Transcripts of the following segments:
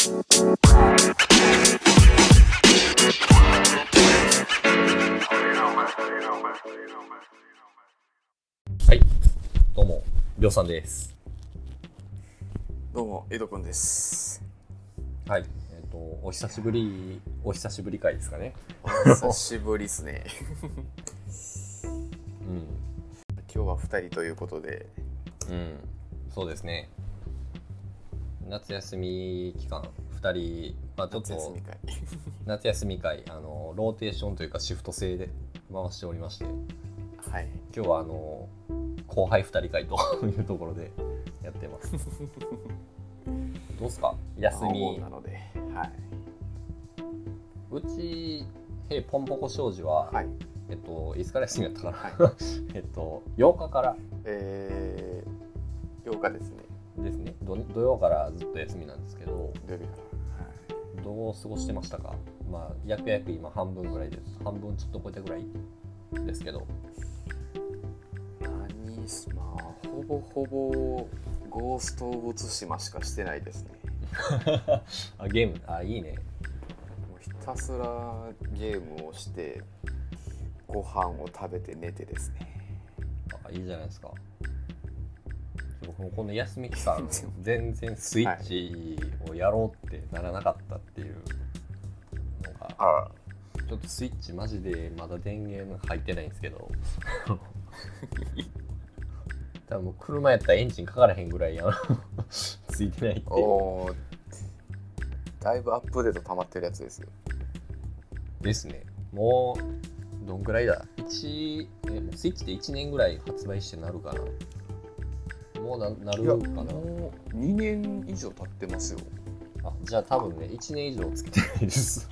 はい、どうも、りょうさんです。 どうも、江戸くんです。 はい、お久しぶり回ですかね。 お久しぶりですね。 うん、 今日は2人ということで。 そうですね。夏休み期間、2人、ちょっと夏休み会、ローテーションというかシフト制で回しておりまして、 はい、 今日は後輩2人会というところでやってます。どうすか、休みなので、はい。 うちポンポコ商事は、 はい、 いつから休みやったかな、 はい、 8日から 8日ですね。 ですね。土曜からずっと休みなんですけど、 土曜日から、 どう過ごしてましたか？約今半分ぐらいです。半分ちょっと超えたぐらいですけど。 ほぼほぼゴースト・オブ・ツシマしかしてないですね。 ゲーム、いいね。 もうひたすらゲームをしてご飯を食べて寝てですね。 いいじゃないですか。僕もこの休み期間全然スイッチをやろうってならなかったっていうのが、ちょっとスイッチマジでまだ電源入ってないんですけど多分もう車やったらエンジンかからへんぐらいついてないっていう。 だいぶアップデート溜まってるやつですよ。ですね。もうどんぐらいだ、スイッチで1年ぐらい発売してなるかな。もう なるかな。 もう2年以上経ってますよ。 じゃあ多分ね、1年以上つけてないです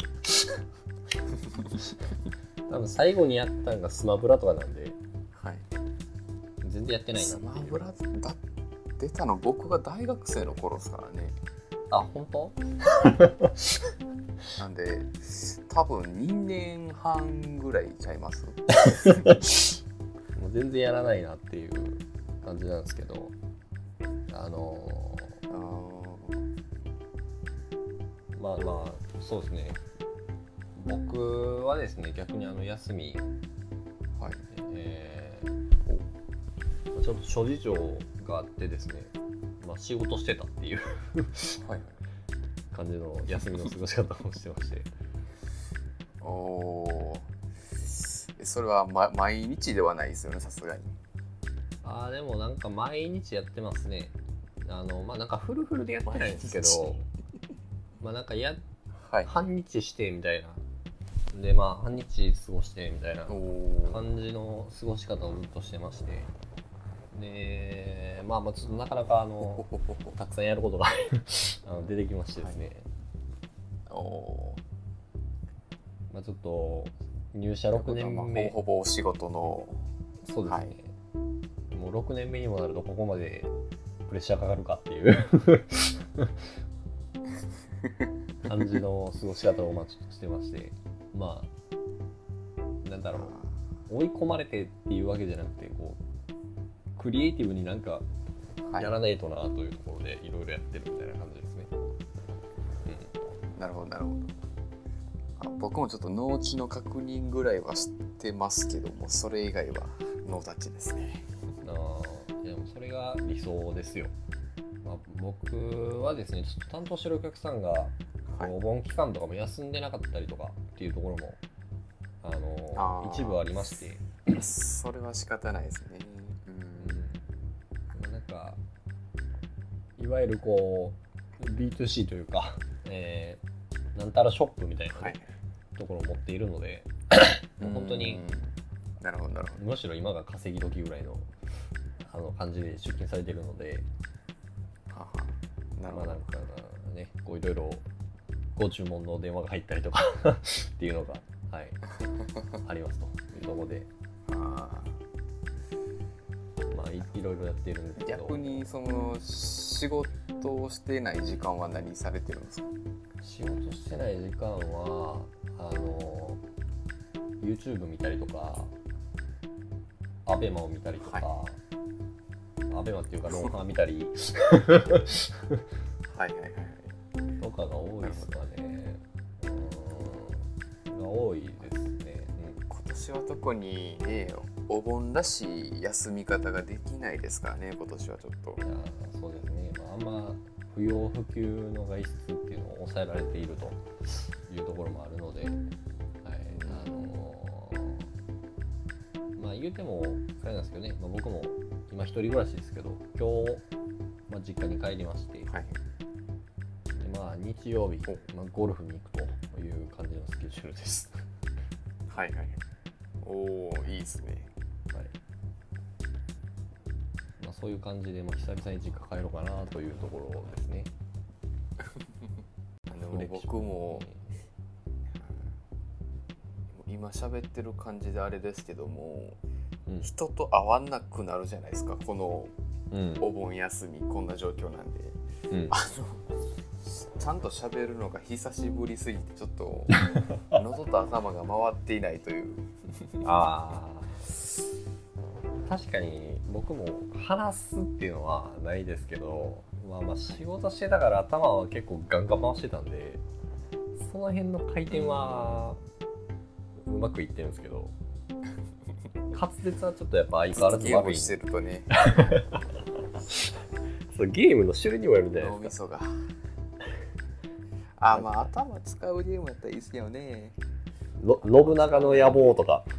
多分最後にやったのがスマブラとかなんで、はい、全然やってないなっていう。 スマブラ出たの僕が大学生の頃ですからね。 本当なんで多分2年半ぐらいちゃいますもう全然やらないなっていう感じなんですけど、そうですね。僕はですね、逆に休み、はい、ちょっと諸事情があってですね、仕事してたっていうはい、感じの休みの過ごし方をしてまして。 それは、毎日ではないですよね、さすがに。 でもなんか毎日やってますね。なんかフルフルでやってないんですけどなんか半日してみたいなで、半日過ごしてみたいな感じの過ごし方をずっとしてまして、でちょっとなかなかたくさんやることが出てきましてですね、ちょっと入社6年目、 ほぼお仕事の、 そうですね、もう6年目にもなるとここまでプレッシャーかかるかっていう感じの過ごし方をちょっとしてまして、なんだろう、追い込まれてっていうわけじゃなくて、こうクリエイティブになんかやらないとなというところでいろいろやってるみたいな感じですね。 なるほどなるほど。僕もちょっとノーチの確認ぐらいはしてますけども、それ以外はノータッチですね。 でもそれが理想ですよ。僕はですね、ちょっと担当してるお客さんがお盆期間とかも休んでなかったりとかっていうところも一部ありまして、 それは仕方ないですね。 なんかいわゆるこう B2C というか、なんたらショップみたいな、ところを持っているのでもう本当になるほどむしろ今が稼ぎ時ぐらいの感じで出勤されているので、なんかね、こういろいろご注文の電話が入ったりとかっていうのが、ありますというところで、いろいろやっているんですけど。 逆にその仕事をしてない時間は何されてるんですか？ 仕事してない時間はYouTube 見たりとか、アベマを見たりとか、アベマっていうかロンハー見たりとかが多いですかね。が多いですね。 今年は特にね、お盆らしい休み方ができないですからね、今年はちょっと。 いやそうですね、あんま不要不急の外出っていうのを抑えられているというところもあるので、はい、まあ言うてもあれなんですけどね、僕も今一人暮らしですけど、今日、実家に帰りまして、はい、で日曜日、ゴルフに行くという感じのスケジュールです。 はいはい。おー、いいですね。はい。 そういう感じで、久々に実家帰ろうかなというところですね。 僕も今喋ってる感じであれですけども、人と会わなくなるじゃないですか、このお盆休み、こんな状況なんで、ちゃんと喋るのが久しぶりすぎてちょっと喉と頭が回っていないという確かに僕も話すっていうのはないですけど、仕事してたから頭は結構ガンガン回してたんで、その辺の回転はうまくいってるんですけど、滑舌はちょっとやっぱ相変わらずゲームしてるとねそう、ゲームの種類にもよるじゃないですか。 脳みそが頭使うゲームやったらいいですよね。 信長の野望とか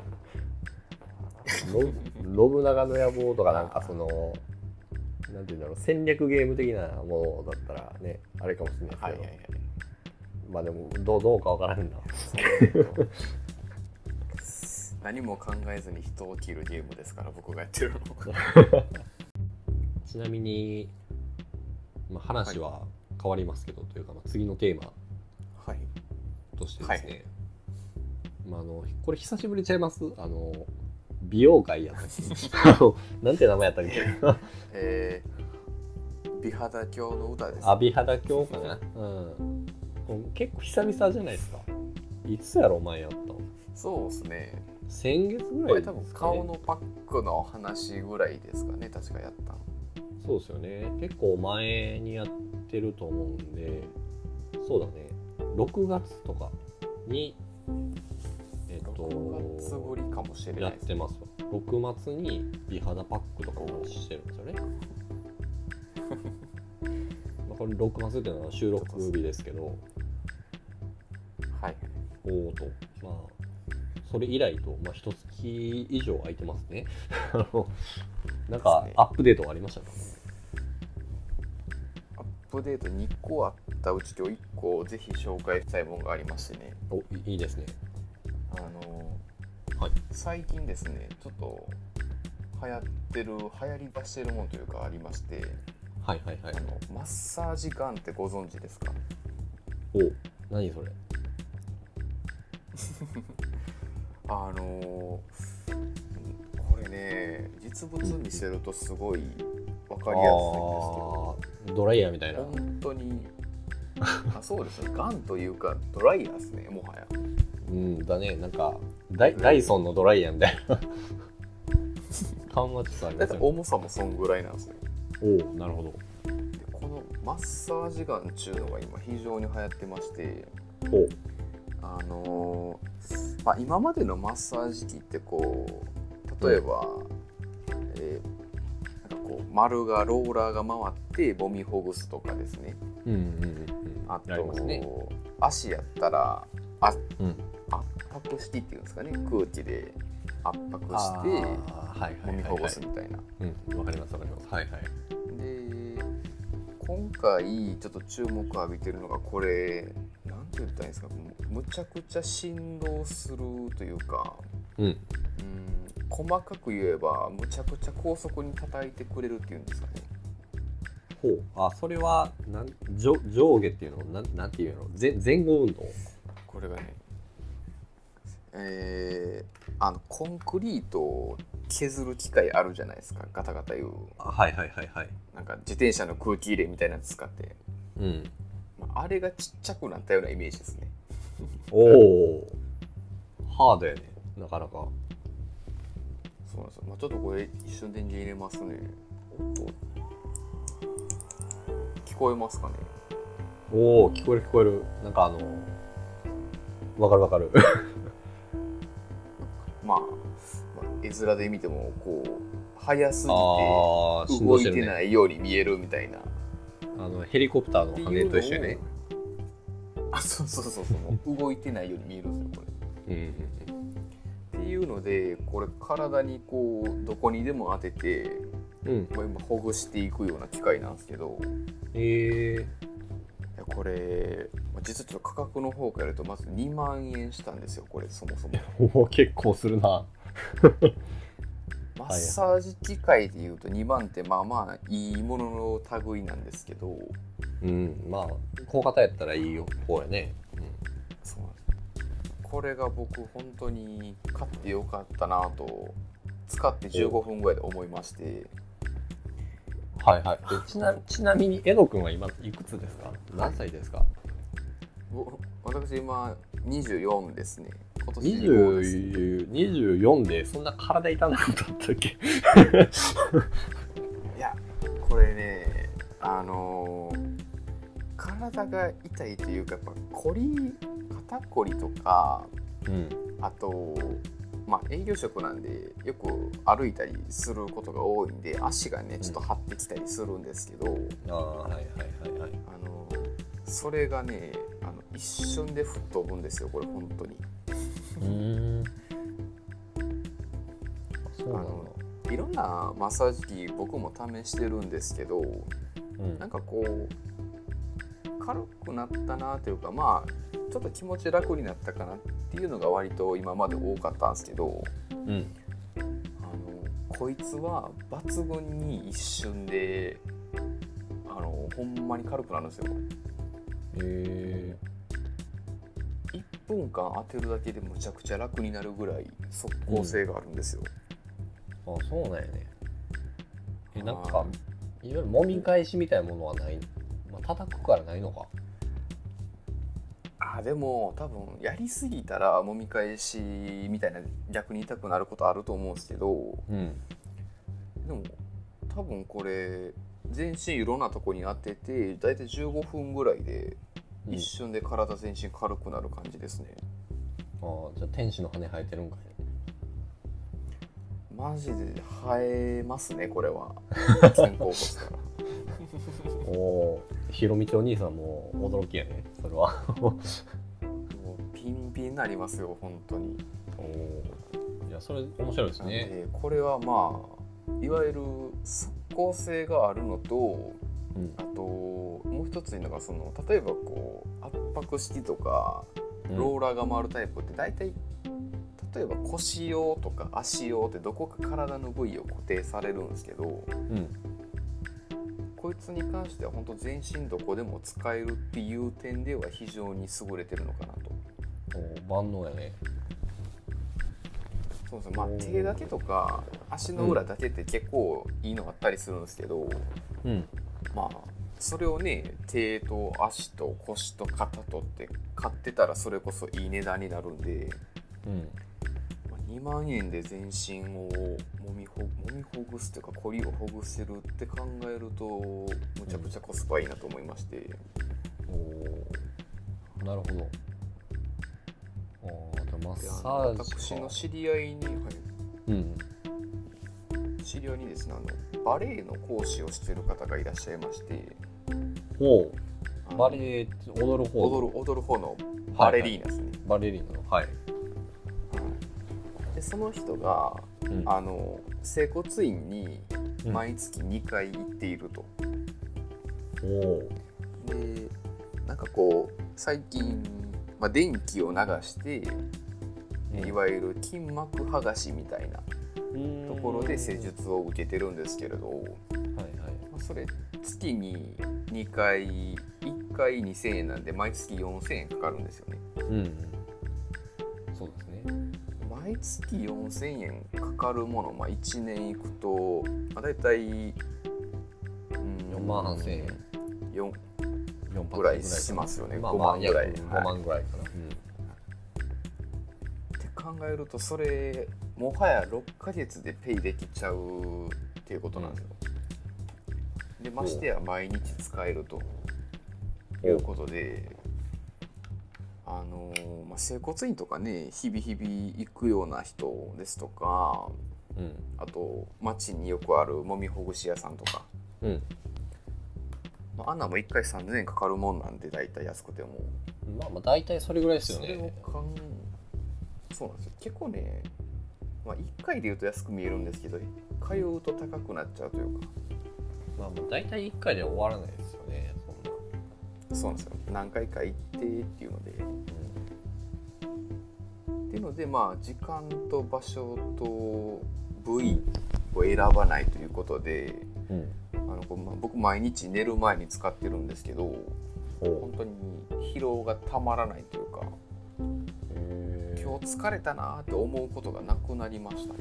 信長の野望とか、なんかそのなんていうんだろう、戦略ゲーム的なものだったらね、あれかもしれないですけど、でもどうかわからんな何も考えずに人を切るゲームですから、僕がやってるのちなみに、話は変わりますけど、というか、次のテーマとしてですね、これ久しぶりちゃいます？美容界やったなんて名前やったっけ美肌教の歌です。 美肌教かな、結構久々じゃないですか。いつやろ前やったの。 そうですね、 先月ぐらいですかね。 これ多分顔のパックの話ぐらいですかね、確かやったの。 そうですよね、結構前にやってると思うんで、そうだね、6月とかに 6月ぶりかもしれないやってますわ。6月に美肌パックとかをしてるんですよねこれ6月っていうのは収録日ですけど、それ以来と、1月以上空いてますねなんかアップデートありましたか？ アップデート2個あったうち今日1個ぜひ紹介したいものがありましてね。 いいですね。 最近ですね、ちょっと流行り出してるものというかありまして、マッサージガンってご存知ですか？ 何それこれね、実物見せるとすごい分かりやすいんですけど、 ドライヤーみたいな。 本当にそうですね、ガンというかドライヤーですね、もはや。 だね、なんかダイソンのドライヤーみたいな感はちょっとありますよね。 重さもそんぐらいなんですね。 なるほど。 でこのマッサージガンっていうのが今非常に流行ってまして、今までのマッサージ機ってこう、例えば、なんかこう丸がローラーが回って揉みほぐすとかですね。あと、足やったら圧迫式っていうんですかね、空気で圧迫して揉みほぐすみたいな。 わかりますわかります。 で今回ちょっと注目を浴びてるのがこれ、なんて言ったらいいんですか、むちゃくちゃ振動するというか、細かく言えばむちゃくちゃ高速に叩いてくれるっていうんですかね。 それは上下っていうのなんていうの、前後運動。 これがね、コンクリートを削る機械あるじゃないですか、ガタガタいう。なんか自転車の空気入れみたいなの使って、あれがちっちゃくなったようなイメージですね。 ハードやね、なかなか。 そうなんですよ。ちょっとこれ一瞬電源入れますね。聞こえますかね？ おお、聞こえる聞こえる。なんかわかるわかる。 まあ、絵面で見てもこう速すぎて動いてないように見えるみたいな、 ヘリコプターの羽と一緒ね。 あ、そう動いてないように見えるんですよこれ。っていうので、これ体にこうどこにでも当てて、今ほぐしていくような機械なんですけど、これ実はちょっと価格の方からやるとまず2万円したんですよこれ。そもそも結構するな。 マッサージ機械でいうと2万ってまあまあいいものの類なんですけど、 まあ小型やったらいいよ方やね。 そうなんです。これが僕本当に買ってよかったなと使って15分ぐらいで思いまして。 はいはい。ちなみにエド君は今いくつですか？何歳ですか？ 私今24ですね。今年 24でそんな体痛なことあったっけ？ いや、これね、体が痛いというか、やっぱ肩こりとか、あとまあ営業職なんでよく歩いたりすることが多いんで、足がねちょっと張ってきたりするんですけど、それがね一瞬で吹っ飛ぶんですよこれ本当に。いろんなマッサージ機僕も試してるんですけど、なんかこう軽くなったなというか、まあちょっと気持ち楽になったかなっていうのが割と今まで多かったんですけど、こいつは抜群に一瞬でほんまに軽くなるんですよ。1分間当てるだけでむちゃくちゃ楽になるぐらい即効性があるんですよ。 あ、そうなんやね。なんかいわゆる揉み返しみたいなものはない、叩くからないのか。 でも多分やりすぎたら揉み返しみたいな逆に痛くなることあると思うんですけど、でも多分これ全身いろんなとこに当ててだいたい15分ぐらいで一瞬で体全身軽くなる感じですね。 じゃあ天使の羽生えてるんかい。 マジで生えますねこれは。肩甲骨からひろみちお兄さんも驚きやねそれは。 もうピンピンになりますよ本当に。 いやそれ面白いですね。 これはまあいわゆる即効性があるのと、あともう一つにのが例えばこう圧迫式とかローラーが回るタイプって大体例えば腰用とか足用ってどこか体の部位を固定されるんですけど、こいつに関しては本当全身どこでも使えるっていう点では非常に優れてるのかなと。 万能やね。 そうですね。まあ手だけとか足の裏だけって結構いいのあったりするんですけど、まあそれをね手と足と腰と肩とって買ってたらそれこそいい値段になるんで、2万円で全身を揉みほぐすというかコリをほぐせるって考えるとむちゃくちゃコスパいいなと思いまして。 なるほど。マッサージか。 私の知り合いに、知り合いにですねバレエの講師をしている方がいらっしゃいまして、 バレエ踊る方のバレリーナですね。 バレリーナのでその人が、整骨院に毎月2回行っていると。でなんかこう最近、電気を流して、いわゆる筋膜剥がしみたいなところで施術を受けてるんですけれど、それ月に2回1回2000円なんで毎月4000円かかるんですよね。 そうですね。 毎月4000円かかるもの、1年いくと、だいたい 4万8000円ぐらいしますよね。5万ぐらい。 5万ぐらいかな。 って考えるとそれもはや6ヶ月でペイできちゃうっていうことなんですよ。でましてや毎日使えると。 いうことで、整骨院とかね日々行くような人ですとか、あと街によくあるもみほぐし屋さんとか、あんなも1回3000円かかるもんなんで、大体安くてもまあ大体それぐらいですよね。 そうなんですよ。結構ね、1回で言うと安く見えるんですけど、通うと高くなっちゃうというか、 もう大体1回で終わらないですよね。 そうなんですよ。何回か行ってっていうので、っていうので時間と場所と部位を選ばないということで、僕毎日寝る前に使ってるんですけど、本当に疲労がたまらないというか、今日疲れたなって思うことがなくなりましたね。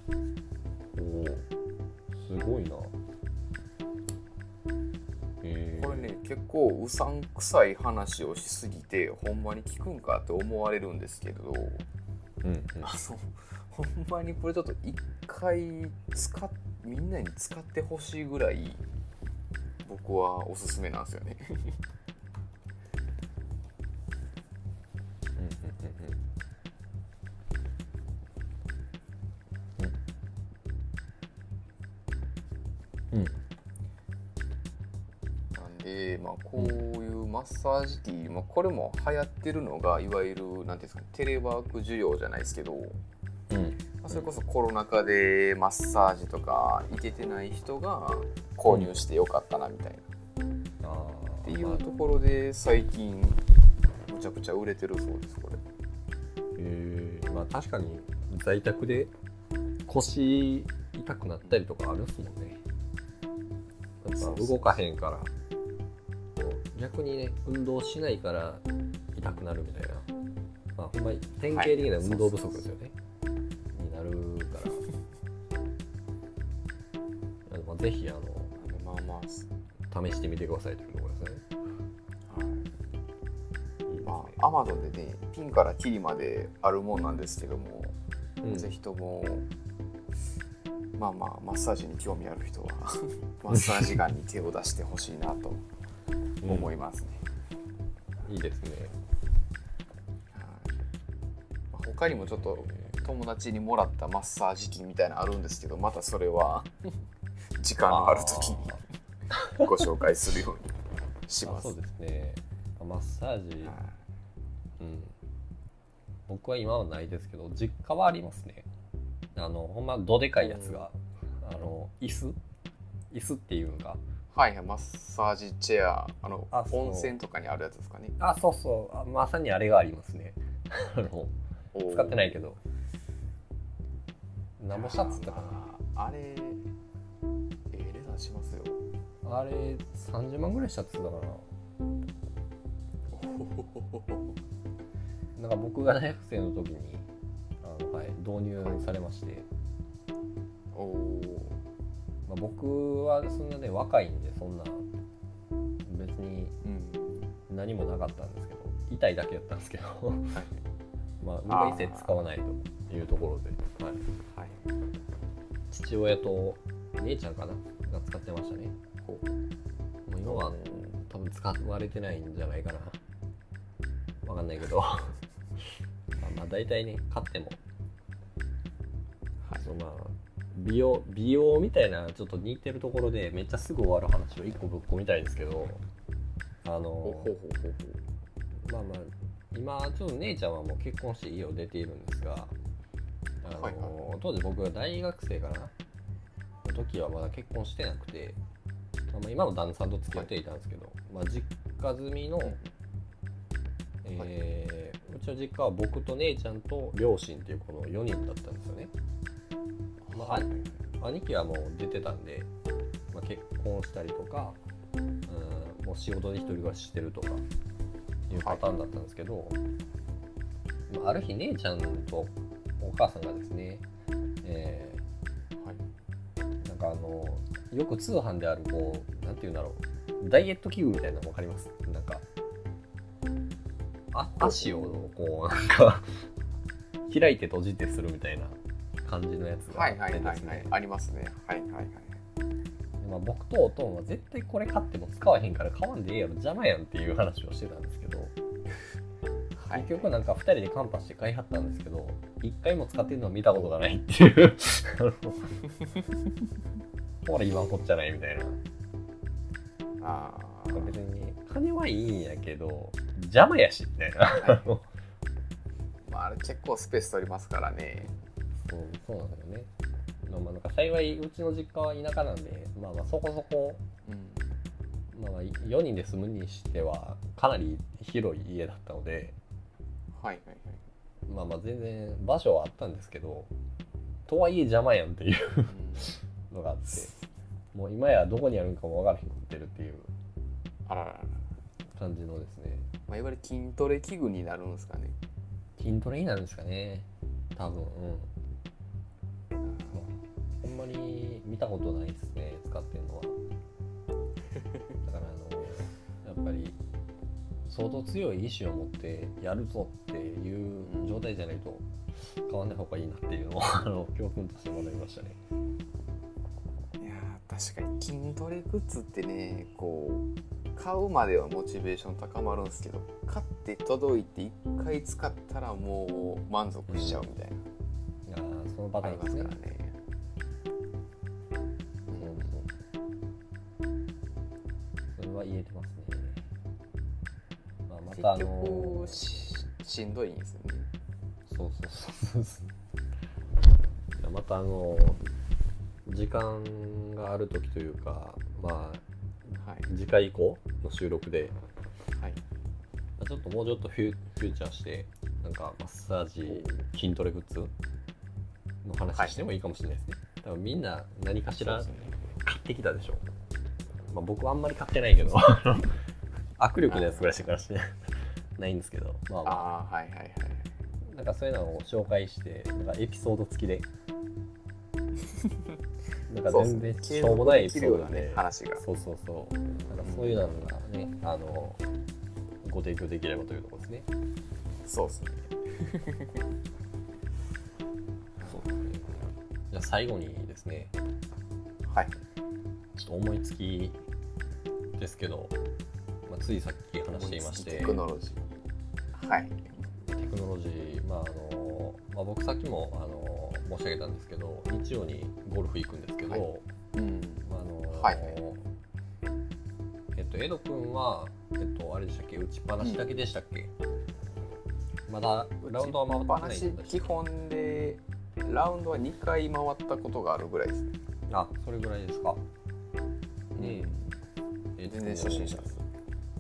すごいな。 これね、結構うさんくさい話をしすぎてほんまに効くんかって思われるんですけど、ほんまにこれちょっと一回みんなに使ってほしいぐらい僕はおすすめなんですよね。なんでこういうマッサージ機、これも流行ってるのがいわゆるなんていうんですかね、テレワーク需要じゃないですけど、それこそコロナ禍でマッサージとか行けてない人が購入してよかったなみたいな、っていうところで最近むちゃくちゃ売れてるそうです、これ。 確かに在宅で腰痛くなったりとかあるっすもんね。動かへんから逆にね、運動しないから痛くなるみたいな、ほんまに典型的な運動不足ですよね、になるからぜひ試してみてくださいというところですね。 Amazon でね、ピンからキリまであるもんなんですけども、ぜひともマッサージに興味ある人はマッサージガンに手を出してほしいなと思いますね。 いいですね。 他にもちょっと友達にもらったマッサージ機みたいなのあるんですけど、またそれは時間のある時にご紹介するようにします。 そうですね。マッサージ、僕は今はないですけど、実家はありますね。ほんまどでかいやつが、椅子っていうのが、 マッサージチェア、温泉とかにあるやつですかね。 そうまさにあれがありますね。使ってないけど、何もしたっつったかな。 あれ値段しますよ。 あれ30万ぐらいしたっつったかな。なんか僕が大学生の時に導入されまして、僕はそんなね若いんでそんな別に何もなかったんですけど、痛いだけやったんですけど今一切使わないというところで、父親と姉ちゃんかなが使ってましたね。もう今は多分使われてないんじゃないかな、わかんないけど大体ね買っても、美容みたいなちょっと似てるところでめっちゃすぐ終わる話を1個ぶっ込みたいですけど、今ちょっと姉ちゃんはもう結婚して家を出ているんですが、当時僕が大学生かなの時はまだ結婚してなくて、今の旦那さんと付き合っていたんですけど、実家住みの、うちの実家は僕と姉ちゃんと両親っていうこの4人だったんですよね。兄貴はもう出てたんで、結婚したりとか、もう仕事で一人暮らししてるとかいうパターンだったんですけど、ある日姉ちゃんとお母さんがですね、なんかよく通販であるなんていうんだろう、ダイエット器具みたいなの分かります？なんか足をなんか開いて閉じてするみたいな感じのやつがあってですね。 ありますね。 まあ、僕とおとんは絶対これ買っても使わへんから買わんでええやろ邪魔やんっていう話をしてたんですけど、はい、結局なんか2人でカンパして買いはったんですけど1回も使ってるのを見たことがないっていうほら言わんこっちゃないみたいな。別に金はいいんやけど邪魔やしみたいな、はいまあ、あれ結構スペース取りますからね。 そうなんだよね。まあ、なんか幸いうちの実家は田舎なんで、まあまあそこそこ、まあ4人で住むにしてはかなり広い家だったので、 はいはいはい、 まあまあ全然場所はあったんですけど、とはいえ邪魔やんっていうのがあって、もう今やどこにあるんかも分からへんくってるっていう感じのですね。 まあ、いわゆる筋トレ器具になるんですかね。 筋トレになるんですかね、多分。ほんまに見たことないですね、使ってるのは。だからやっぱり相当強い意志を持ってやるぞっていう状態じゃないと買わない方がいいなっていうのを教訓として学びましたね。 いや確かに筋トレグッズってね、こう買うまではモチベーション高まるんですけど、買って届いて1回使ったらもう満足しちゃうみたいな、 そのパターンですね。 ありますからね。 それは言えてますね。 また結局しんどいんですよね。 そうまた時間がある時というか、まあ、次回以降の収録で、ちょっともうちょっとフューチャーしてなんかマッサージ筋トレグッズの話してもいいかもしれないですね。多分みんな何かしら買ってきたでしょ。まあ、僕はあんまり買ってないけど握力のやつぐらいしてからしてないんですけど、まあなんかそういうのを紹介してなんかエピソード付きでなんか全然しょうもないエピソードで話がそうなんかそういうのがねご提供できればというところですね。 そうですねじゃあ最後にですね、ちょっと思いつきですけど、ついさっき話していましてテクノロジー、 テクノロジー、僕さっきも申し上げたんですけど、日曜にゴルフ行くんですけど、エド君はあれでしたっけ、打ちっぱなしだけでしたっけ？まだラウンドは回ってないんで基本でラウンドは2回回ったことがあるぐらいですね。 それぐらいですか。 全然初心者です。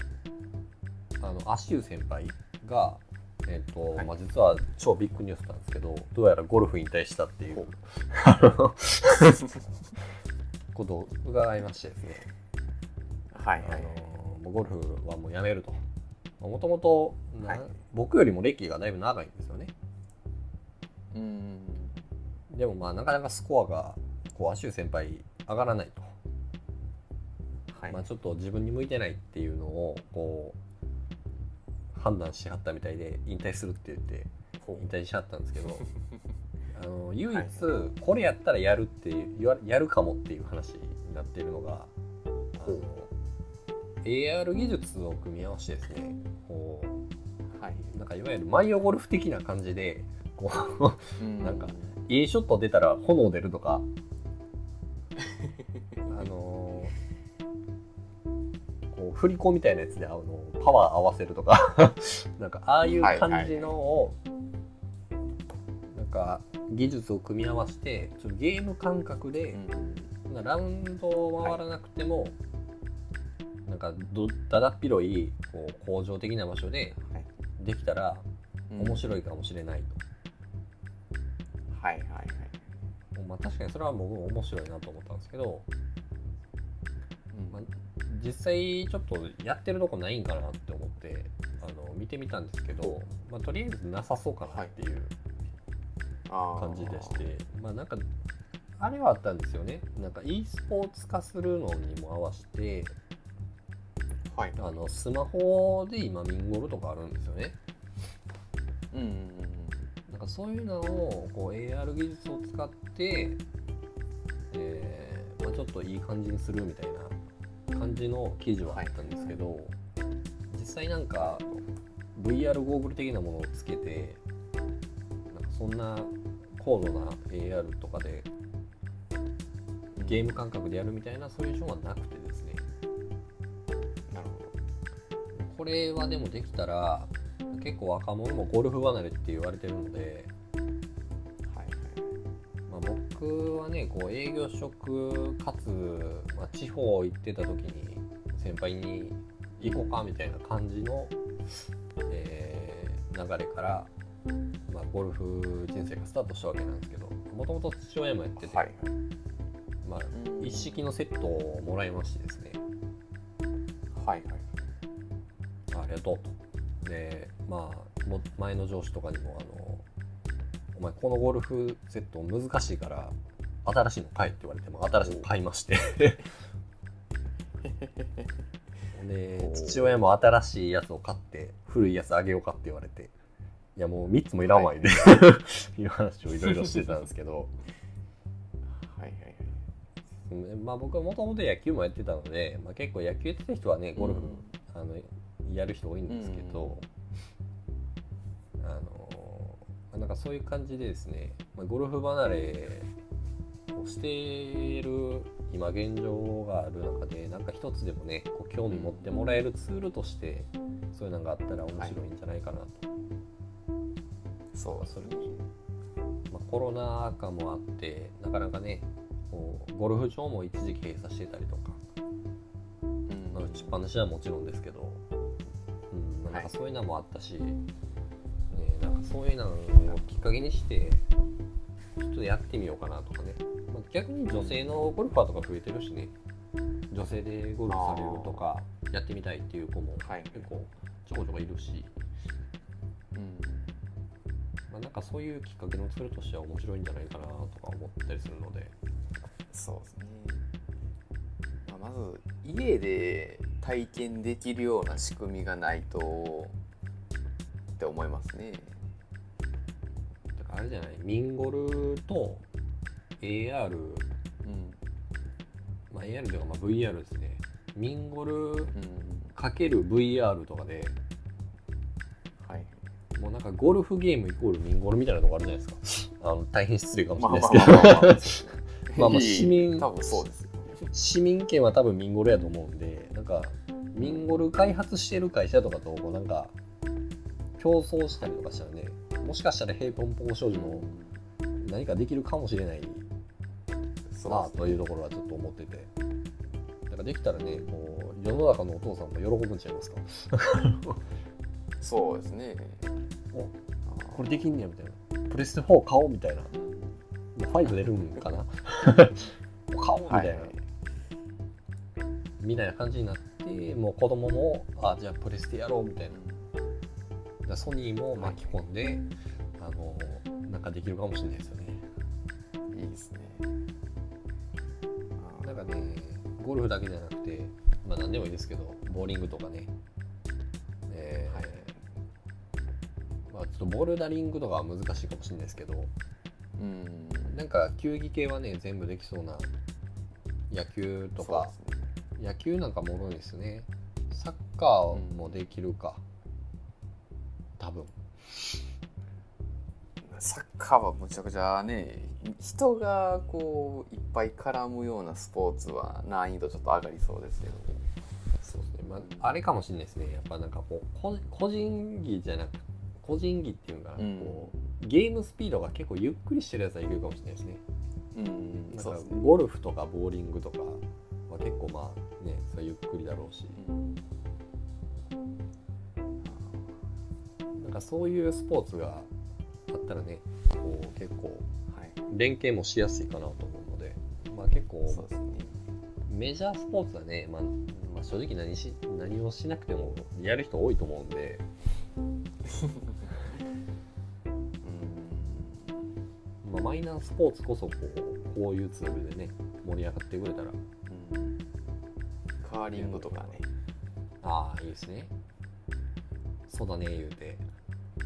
アシュー先輩が実は超ビッグニュースなんですけど、どうやらゴルフ引退したっていうことを伺いましてですね。ゴルフはもうやめると。もともと僕よりも歴がだいぶ長いんですよね。でもなかなかスコアがアシュー先輩上がらないと。ちょっと自分に向いてないっていうのを判断しはったみたいで引退するって言って引退しはったんですけど唯一これやったらやるってやるかもっていう話になっているのがAR 技術を組み合わせてですね、なんかいわゆるマイオゴルフ的な感じでなんかいいショット出たら炎出るとか振り子みたいなやつでパワー合わせるとかなんかああいう感じのをなんか技術を組み合わせてちょっとゲーム感覚でラウンドを回らなくてもなんかだだっ広い工場的な場所でできたら面白いかもしれないと。確かにそれは僕も面白いなと思ったんですけど、実際ちょっとやってるとこないんかなって思って見てみたんですけど、とりあえずなさそうかなっていう感じでして、なんかあれはあったんですよね。なんか e スポーツ化するのにも合わせて、スマホで今ミンゴルとかあるんですよね。なんかそういうのをAR 技術を使って、ちょっちょっといい感じにするみたいな感じの記事はあったんですけど、実際なんか VR ゴーグル的なものをつけてなんかそんな高度な AR とかでゲーム感覚でやるみたいなソリューションはなくてですね。 なるほど。 これはでもできたら結構若者もゴルフ離れって言われてるので、まあ、僕はねこう営業職かつ、まあ、地方行ってた時に先輩に行こうかみたいな感じの、流れから、まあ、ゴルフ人生がスタートしたわけなんですけど、もともと父親もやってて、まあ、一式のセットをもらいましてですね、ありがとうと。で、まあ、前の上司とかにもお前このゴルフセット難しいから新しいの買えって言われても新しいの買いましてで父親も新しいやつを買って古いやつあげようかって言われて、いやもう3つもいらんわいで、いう話をいろいろしてたんですけどまあ僕はもともと野球もやってたので、まあ、結構野球やってた人はねゴルフ、やる人多いんですけど、なんかそういう感じでですね、まあ、ゴルフ離れをしている今現状がある中で、なんか一つでもねこう興味持ってもらえるツールとしてそういうのがあったら面白いんじゃないかなと。それに、まあ、コロナ禍もあってなかなかねこうゴルフ場も一時期閉鎖してたりとか、まあ、打ちっぱなしはもちろんですけど、まあ、なんかそういうのもあったし、なんかそういうのをきっかけにしてちょっとやってみようかなとかね、まあ、逆に女性のゴルファーとか増えてるしね、女性でゴルフされるとかやってみたいっていう子も結構ちょこちょこいるし、まあ、なんかそういうきっかけのツールとしては面白いんじゃないかなとか思ったりするので。 そうですね、まあ、まず家で体験できるような仕組みがないとって思いますね。 だからあれじゃない、ミンゴルと AR、まあ、AR というかまあ VR ですね。ミンゴルかける VR とかで、もうなんかゴルフゲームイコールミンゴルみたいなとこあるじゃないですか。大変失礼かもしれないですけど、まあまあ市民多分そうですよ。 市民権は多分ミンゴルやと思うんで、なんかミンゴル開発してる会社とかとこうなんか競争したりとかしたらね、もしかしたら平ポンポン少女も何かできるかもしれないなあというところはちょっと思ってて、だからできたらね、こう世の中のお父さんも喜ぶんちゃいますか。 そうですね。 これできんねやみたいな、プレステ4買おうみたいな、もう5出るんかな買おうみたいな、みたいな感じになって、もう子供もじゃあプレステやろうみたいな、ソニーも巻き込んで、なんかできるかもしれないですよね。 いいですね。 なんかね、ゴルフだけじゃなくて、まあ何でもいいですけど、ボーリングとかね、まあ、ちょっとボルダリングとかは難しいかもしれないですけど、なんか球技系はね全部できそうな、野球とか、野球なんかもろいですね。サッカーもできるか、多分。 サッカーはむちゃくちゃね、人がこういっぱい絡むようなスポーツは難易度ちょっと上がりそうですけど。 そうですね、まあ、あれかもしれないですね。やっぱなんかこう個人技じゃなくて、個人技っていうのかな、こうゲームスピードが結構ゆっくりしてるやつはいけるかもしれないですね。なんかゴルフとかボーリングとかは結構まあね、それゆっくりだろうし、なんかそういうスポーツがあったらね、こう結構連携もしやすいかなと思うので、まあ結構メジャースポーツはね、まあ正直何をしなくてもやる人多いと思うんで。まあ、マイナースポーツこそこういうツールでね盛り上がってくれたら、 カーリングとかね、 いいですね。そうだね言うて、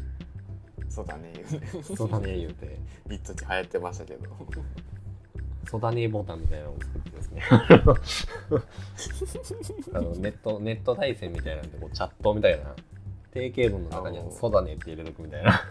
そうだねそうだね言うて一時流行ってましたけど、 ソダネボタンみたいなのを作ってですねネット対戦みたいなんでこうチャットみたいな定型文の中にソダネって入れとくみたいな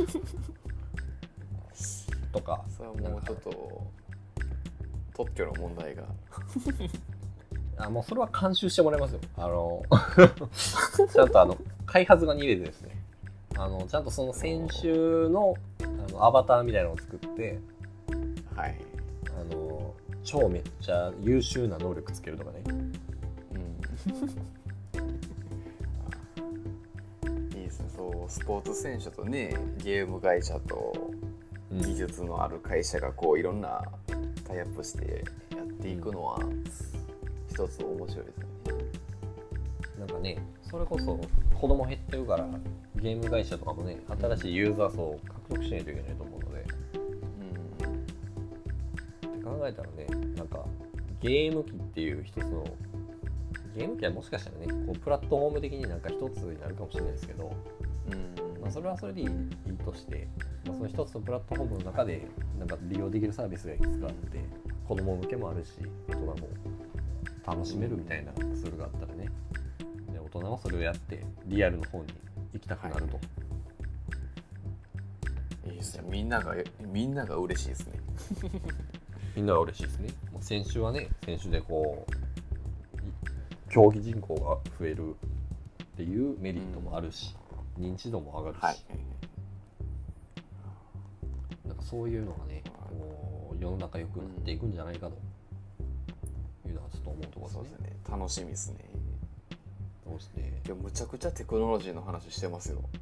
とか。 それはもうちょっと特許の問題がもうそれは監修してもらいますよ。ちゃんと開発側に入れてですね、ちゃんとその選手のアバターみたいなのを作って、 はい、 超めっちゃ優秀な能力つけるとかね。 いいですね。そうスポーツ選手とね、ゲーム会社と技術のある会社がこういろんなタイアップしてやっていくのは一つ面白いですね。 なんかね、それこそ子供減ってるからゲーム会社とかもね、新しいユーザー層を獲得しないといけないと思うので、って考えたらね、なんかゲーム機っていう一つのゲーム機はもしかしたらね、こうプラットフォーム的になんか一つになるかもしれないですけど、それはそれでいいとして、その一つのプラットフォームの中でなんか利用できるサービスがいくつかあって、子供向けもあるし大人も楽しめるみたいなツールがあったらね、で大人はそれをやってリアルの方に行きたくなると、 いいですね。みんなが嬉しいですねみんなが嬉しいですね。もう選手はね、選手でこう競技人口が増えるっていうメリットもあるし、認知度も上がるし、なんかそういうのがね、こう世の中良くなっていくんじゃないかというのはちょっと思うところですね。 そうですね。楽しみですね。 そうですね。 いや、むちゃくちゃテクノロジーの話してますよ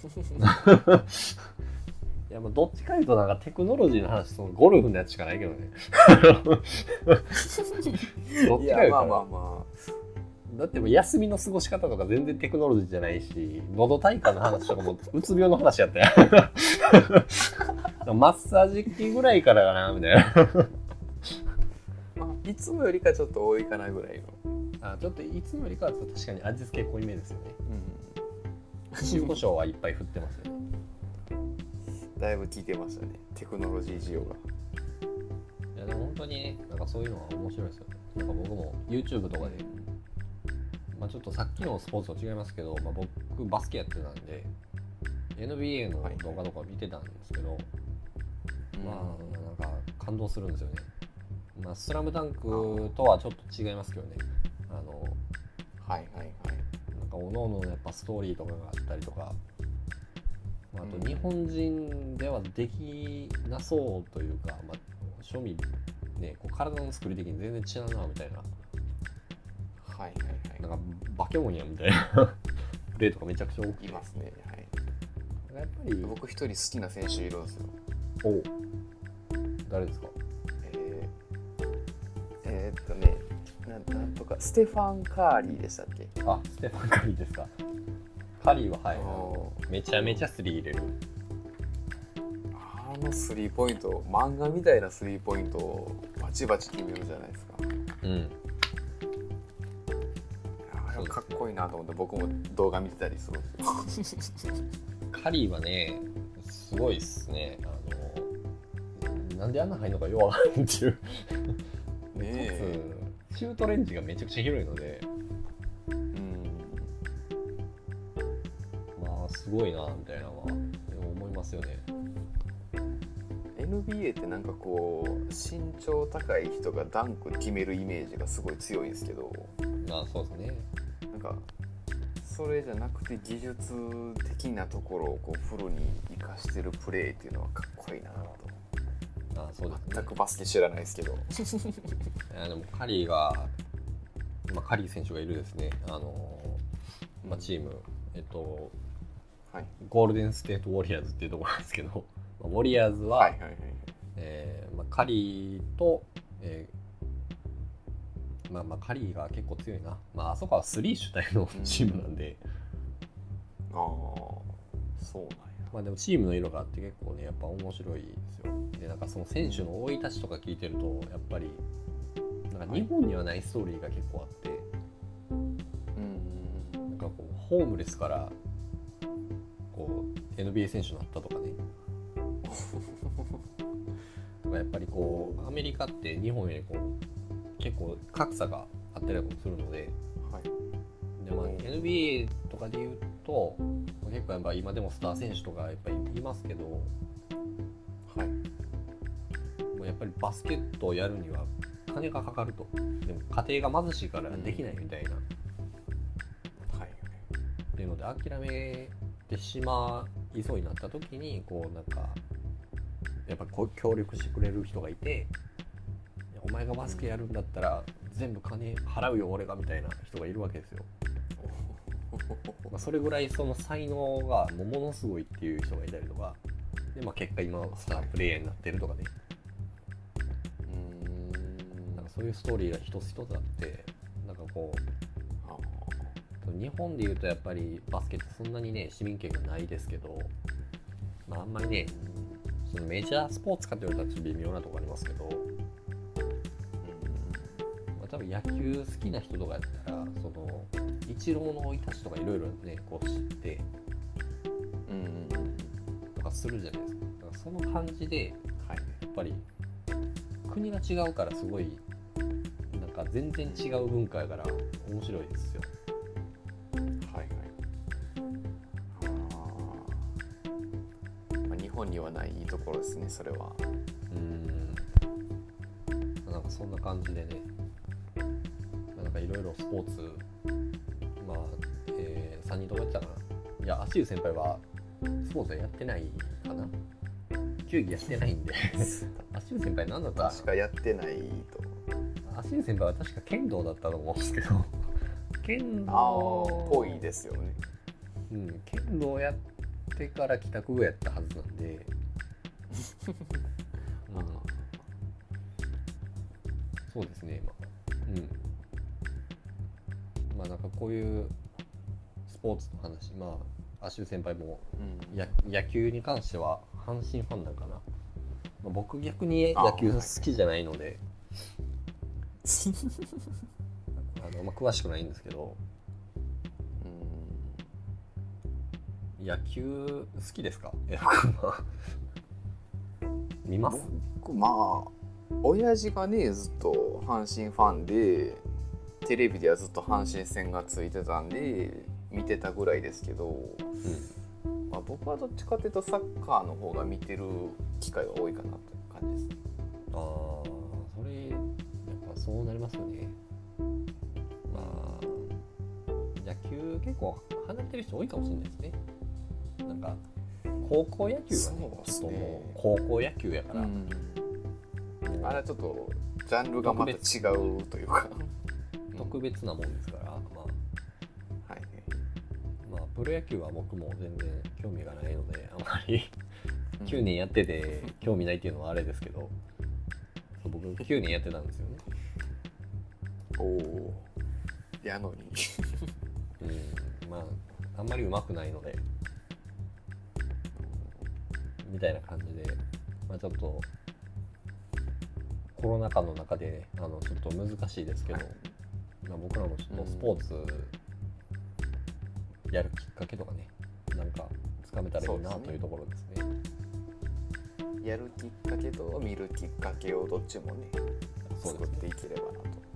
いや、どっちかいうとなんかテクノロジーの話、そのゴルフのやつしかないけどねどっちかいうとだってもう休みの過ごし方とか全然テクノロジーじゃないし、喉体感の話とかもうつ病の話やったよマッサージ機ぐらいからかなみたいないつもよりかちょっと多いかなぐらいの。 ちょっといつもよりかは確かに味付け濃いめですよね。塩コショウはいっぱい振ってますよね。 だいぶ効いてましたね、テクノロジー需要が。 いやでも本当にね、なんかそういうのは面白いですよ。なんか僕も YouTube とかで、ちょっとさっきのスポーツと違いますけど、僕バスケやってたんで NBA の動画とか見てたんですけど、なんか感動するんですよね。スラムダンクとはちょっと違いますけどね。なんか各々のやっぱストーリーとかがあったりとか、あと日本人ではできなそうというか、庶民ね、こう体の作り的に全然違うなみたいな、なんか化け物やみたいなプレーとかめちゃくちゃ多くいますね。 やっぱり僕一人好きな選手いるんですよ。 誰ですか？ なんとかステファン・カーリーでしたっけ？ ステファン・カーリーですか。カリーはめちゃめちゃスリー入れる。 スリーポイント、漫画みたいなスリーポイントをバチバチ決めるじゃないですか。あれかっこいいなと思って僕も動画見てたりするんですよカリーはね、すごいっすね。なんであんな入るのかよくわからんっていうシュートレンジがめちゃくちゃ広いので、すごいなみたいなのは思いますよね。 NBA ってなんかこう身長高い人がダンク決めるイメージがすごい強いんですけど、 そうですね。 なんかそれじゃなくて技術的なところをこうフルに生かしてるプレーっていうのはかっこいいなと。 そうですね。 全くバスケ知らないですけどでもカリーが、カリー選手がいるですね、チーム、ゴールデンステートウォリアーズっていうところなんですけど、ウォリアーズはカリーと、カリーが結構強いな。あそこはスリー主体のチームなんで、 そうなんや。 でもチームの色があって結構ね、やっぱ面白いですよ。でなんかその選手の生い立ちとか聞いてると、やっぱりなんか日本にはないストーリーが結構あって、なんかこうホームレスからこう NBA 選手になったとかねとかかやっぱりこうアメリカって日本よりこう結構格差があったりもするので、はい、でまあ NBA とかで言うと結構やっぱ今でもスター選手とかやっぱりいますけど、はい、もうやっぱりバスケットをやるには金がかかると。でも家庭が貧しいからできないみたいな、はい、っていうので諦めてしまいそうになった時にこうなんかやっぱこう協力してくれる人がいて、お前がバスケやるんだったら全部金払うよ俺がみたいな人がいるわけですよ。まあそれぐらいその才能がものすごいっていう人がいたりとかで、まあ、結果今スタープレイヤーになってるとかね、なんかそういうストーリーが一つ一つあって、なんかこう日本でいうとやっぱりバスケってそんなにね市民権がないですけど、まあ、あんまりねそのメジャースポーツかというとちょっと微妙なところありますけど、まあ、多分野球好きな人とかやったらそのイチローの生い立ちとかいろいろねこう知ってとかするじゃないですか。だからその感じで、はい、やっぱり国が違うからすごいなんか全然違う文化やから面白いですよ。 はいはい。まあ、日本にはないいいところですねそれは。 なんかそんな感じでね、なんかいろいろスポーツまあ、3人ともやってたかな。いや、足湯先輩はスポーツはやってないかな。球技やってないんで足湯先輩何だった確かやってないと。 足湯先輩は確か剣道だったと思うんですけど剣道っぽいですよね。 うん、剣道やってから帰宅後やったはずなんでそうですね、まあなんかこういうスポーツの話、まあ足湯先輩も、野球に関しては阪神ファンなんかな、まあ、僕逆に野球好きじゃないのでまあ、詳しくないんですけど、野球好きですか？見ます？ 僕まあ親父がねずっと阪神ファンでテレビではずっと阪神戦がついてたんで見てたぐらいですけど、まあ、僕はどっちかというとサッカーの方が見てる機会が多いかなという感じです。 ああ、それやっぱそうなりますよね。まあ野球結構離れてる人多いかもしれないですね。なんか高校野球はね、ちょっともう高校野球やから、 あれはちょっとジャンルがまた違うというか特別なもんですから、まあ、はい、まあプロ野球は僕も全然興味がないのであまり9年やってて興味ないっていうのはあれですけど、僕9年やってたんですよね。 おお、やのにまああんまり上手くないのでみたいな感じで、まあ、ちょっとコロナ禍の中でちょっと難しいですけど、まあ、僕らもちょっとスポーツやるきっかけとかね、なんかつかめたらいいなというところですね。 やるきっかけと見るきっかけをどっちもね作っていければな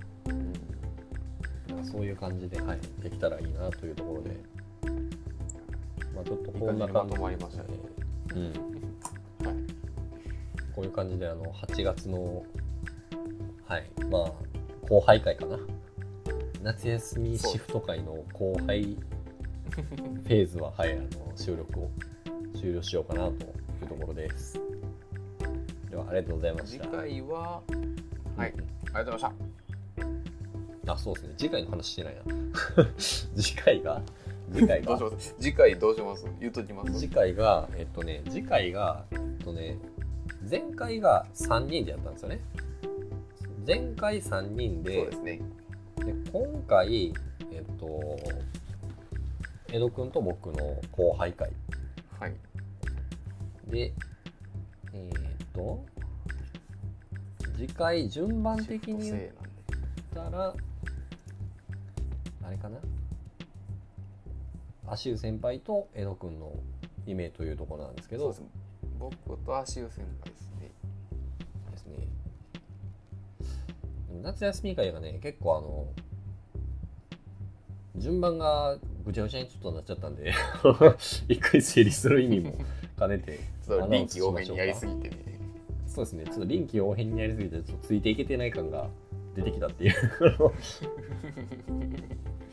と、 なんかそういう感じで、はい、できたらいいなというところで、まあ、ちょっとこんな感じで、 まとまりましたね。 はい、こういう感じで8月のはいまあ後輩会かな、夏休みシフト会の後輩フェーズは、はい、収録を終了しようかなというところです。ではありがとうございました。 次回は、はい、ありがとうございました。 あ、そうですね、次回の話してないな次回がどうします？次回どうします？言うときます。 次回が前回が3人でやったんですよね。前回3人で、 そうですね。 で今回江戸くんと僕の後輩会、 はい、 で次回順番的に言ったらあれかな、足湯先輩と江戸くんの2名というところなんですけど、 そうです、僕と足湯先輩ですね。 夏休み会がね結構順番がぐちゃぐちゃにちょっとなっちゃったんで一回整理する意味も兼ねて臨機応変にやりすぎてね。 そうですね、ちょっと臨機応変にやりすぎてちょっとついていけてない感が出てきたっていう